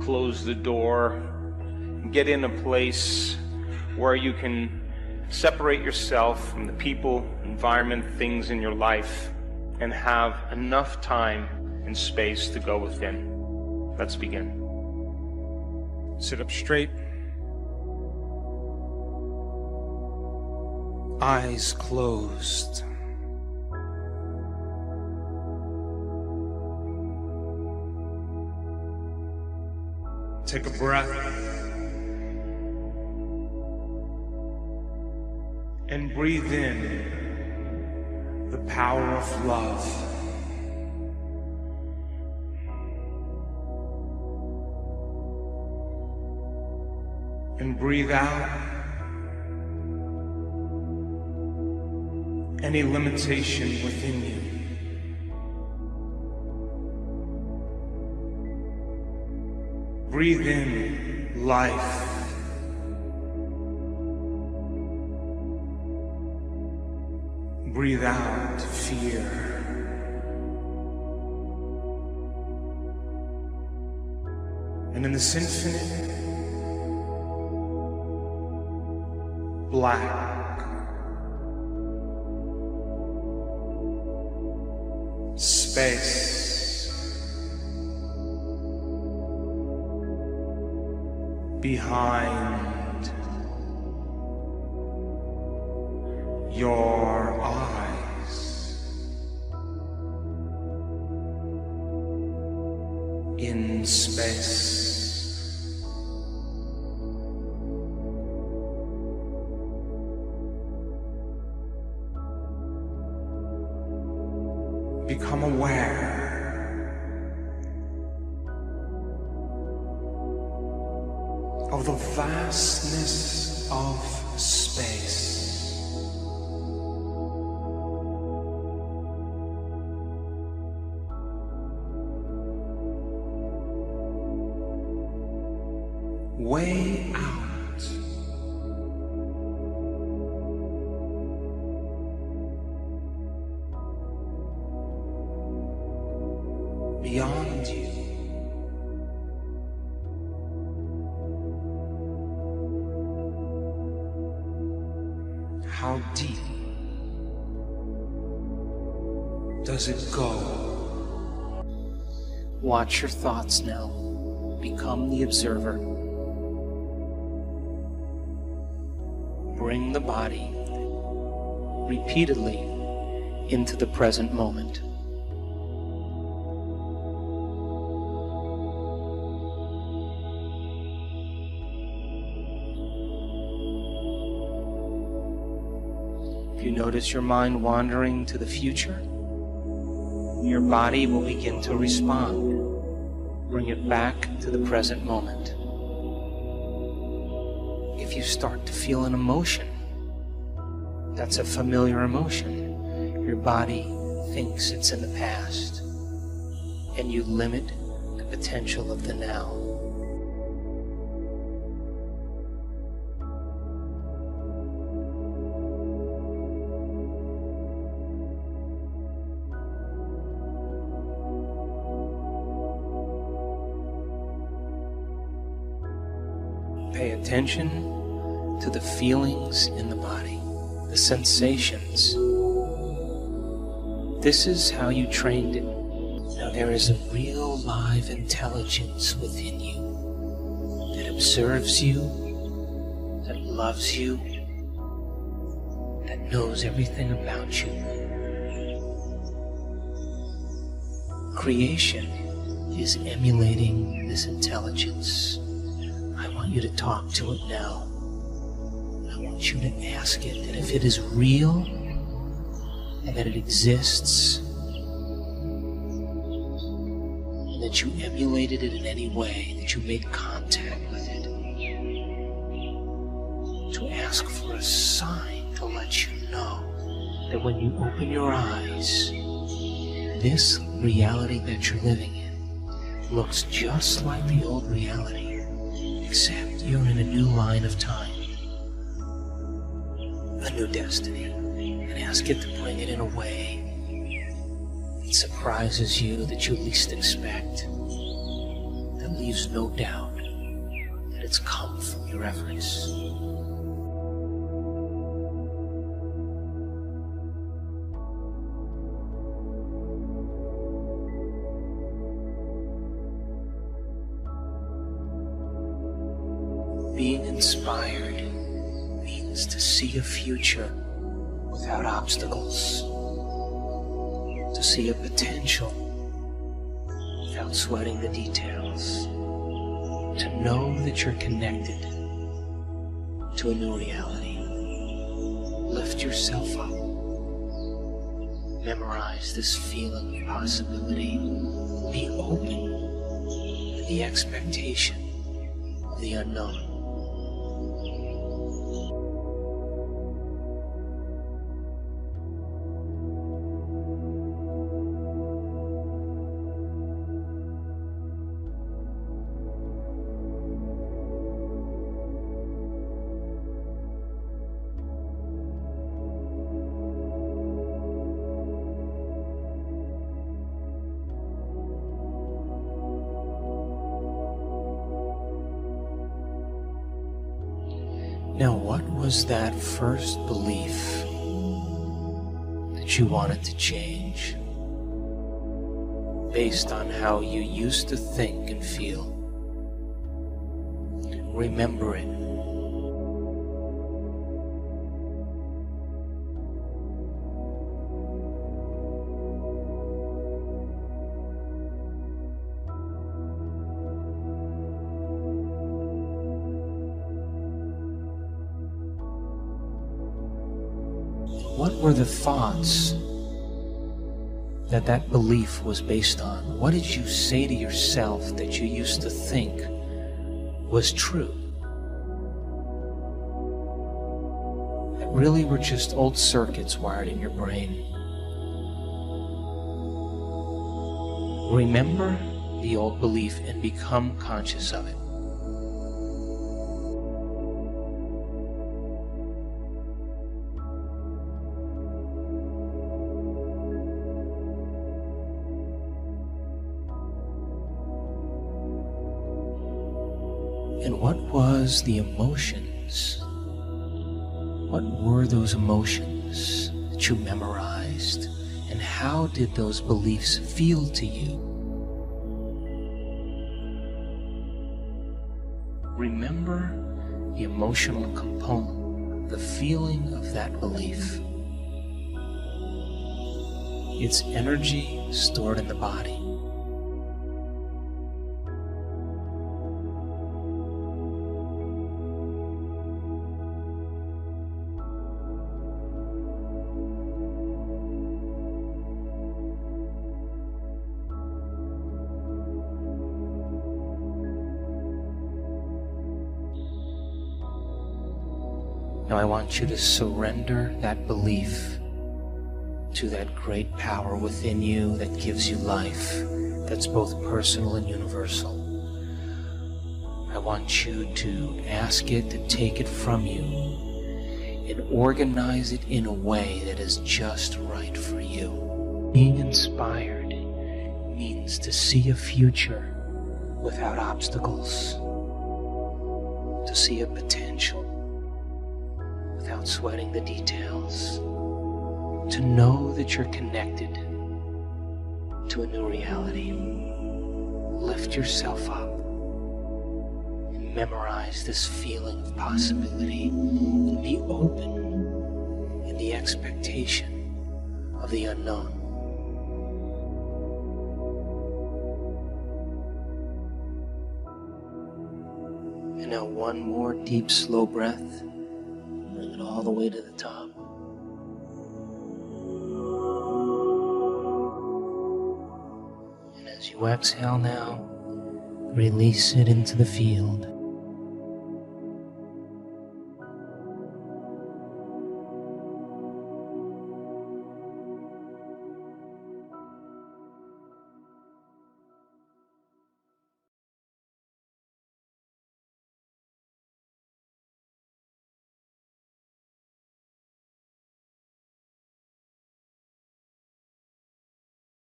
close the door, get in a place where you can separate yourself from the people, environment, things in your life, and have enough time and space to go within. Let's begin. Sit up straight. Eyes closed. Take a breath and breathe in the power of love. And breathe out any limitation within you. Breathe in life. Breathe out fear. And in this infinite black space, behind your eyes, in space, become aware of the vastness of space. Way out. Beyond you. How deep does it go? Watch your thoughts now. Become the observer. Bring the body repeatedly into the present moment. If you notice your mind wandering to the future, your body will begin to respond. Bring it back to the present moment. If you start to feel an emotion, that's a familiar emotion. Your body thinks it's in the past, and you limit the potential of the now. Pay attention to the feelings in the body, the sensations. This is how you trained it. Now there is a real live intelligence within you that observes you, that loves you, that knows everything about you. Creation is emulating this intelligence. I want you to talk to it now. I want you to ask it that if it is real and that it exists and that you emulated it in any way, that you made contact with it, to ask for a sign to let you know that when you open your eyes, this reality that you're living in looks just like the old reality, except you're in a new line of time, a new destiny, and ask it to bring it in a way that surprises you, that you least expect, that that leaves no doubt that it's come from your efforts. Being inspired means to see a future without obstacles, to see a potential without sweating the details, to know that you're connected to a new reality. Lift yourself up. Memorize this feeling of possibility. Be open to the expectation of the unknown. Now, what was that first belief that you wanted to change based on how you used to think and feel? Remember it. What were the thoughts that that belief was based on? What did you say to yourself that you used to think was true? That really were just old circuits wired in your brain. Remember the old belief and become conscious of it. And what was the emotions? What were those emotions that you memorized? And how did those beliefs feel to you? Remember the emotional component, the feeling of that belief. It's energy stored in the body. Now I want you to surrender that belief to that great power within you that gives you life, that's both personal and universal. I want you to ask it to take it from you and organize it in a way that is just right for you. Being inspired means to see a future without obstacles, to see a potential without sweating the details, to know that you're connected to a new reality. Lift yourself up and memorize this feeling of possibility and be open in the expectation of the unknown. And now one more deep, slow breath. Bring it all the way to the top. And as you exhale now, release it into the field.